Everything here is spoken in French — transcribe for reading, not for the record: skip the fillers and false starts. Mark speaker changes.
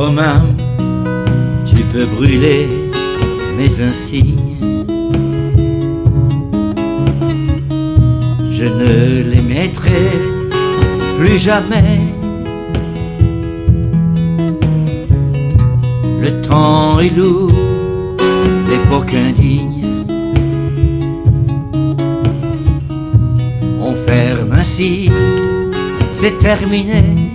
Speaker 1: Romain, tu peux brûler mes insignes. Je ne les mettrai plus jamais. Le temps est lourd, l'époque indigne. On ferme ainsi, c'est terminé.